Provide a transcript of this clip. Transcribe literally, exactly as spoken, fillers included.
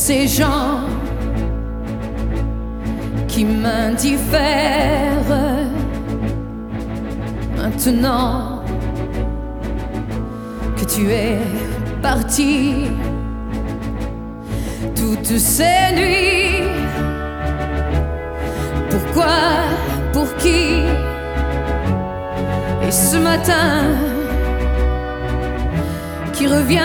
ces gens qui m'indiffèrent. Maintenant que tu es parti, toutes ces nuits, pourquoi, pour qui? Et ce matin qui revient